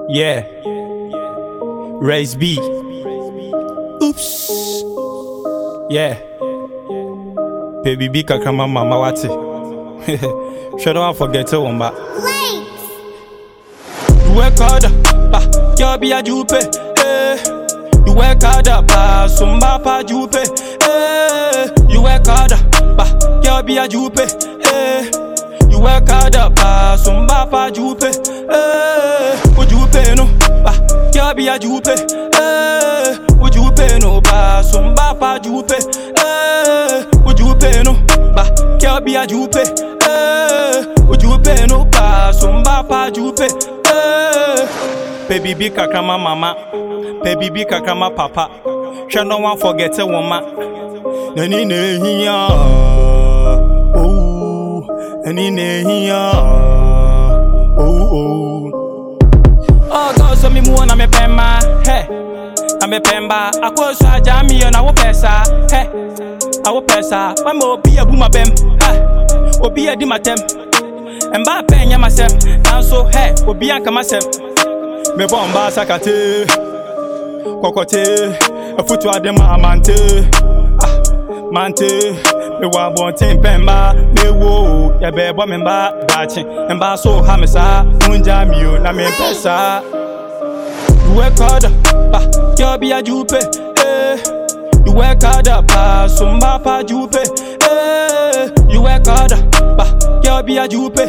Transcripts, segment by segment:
Yeah. Raise B. Oops. Yeah. Baby B kakama mama wati. Sure don't forget to one back. You work harder, you'll be a jupe. You work harder, sumba pa jupe. You work harder, you'll be a jupe. You work harder, sumba pa jupe. Would you pay no? You'll be a jupe. Would you pay no? Sumba pa jupe. Would you pay no? You'll be a jupe. Would you pay no? Sumba pa jupe. Baby be kakama mama, baby be kakama papa. Shall no one forget a woman. Nani nehiya, oh, nani nehiya, oh. Oh God, so me mu na me pemba, hey, na me pemba. Ako sa jami na wo pesa, hey, na wo pesa. Mama obi abu ma bem, hey, obi adi matem. Emba penya masem, nanso hey, obi anka masem. Me bomba sakate, kokote, afutu adema amante, mante. Me wa bontin pemba, me wo, ya bebo memba dachi. Emba so hamisa, unja miyo na me pesa. You work harder, you'll be a jupe. You work harder, sumba pa jupe. You work harder, you'll be a jupe.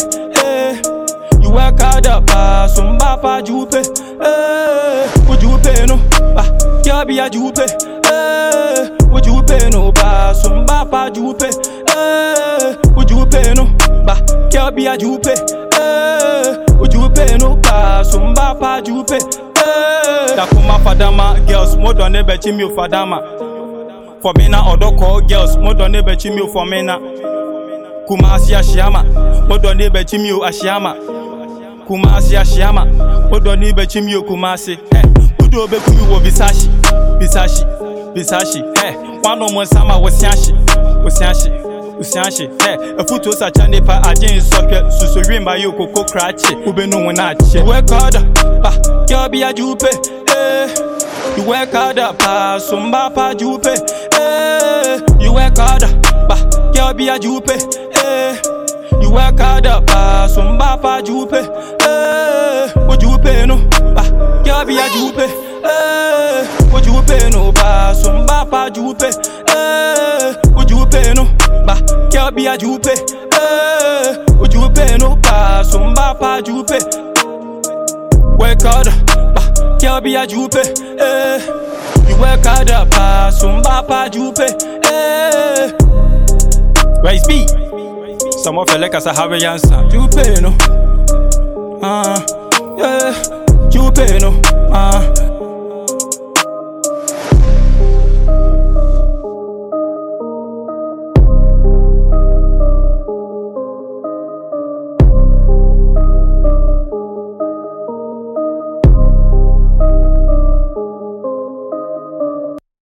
You work harder, sumba pa jupe. Would you pay no? You'll be a jupe. Would you pay no? Sumba pa jupe. Would you pay no? You'll be a jupe. Would you pay no? Sumba pa jupe. Takuma fadama girls, more than ever chimio fadama. For me na odoko girls, more than ever chimio for me na. Kumasi ashiyama, more than ever chimio ashiyama. Kumasi ashiyama, more than ever chimio kumasi. Udo be kumi wo bisashi, bisashi, bisashi. One on one sama wasiashi, wasiashi. Usianshi, a photo such a nipa agent socket, Susurim by you coco cratchy, Ube no one at you. Work harder, you'll be a jupe. You work harder, sumba pa jupe. You work harder, you'll be a jupe. You work harder, sumba pa jupe. Would you pay no? You'll be a jupe. Would you pay no? Sumba pa jupe. Would you pay no? You'll be a jupe. Would you pay no? Sumba pa jupe. Work harder, you'll be a jupe. You work harder, sumba pa jupe. Rise B. Some of you like us a have answer. Jupe no. Yeah. Jupe no.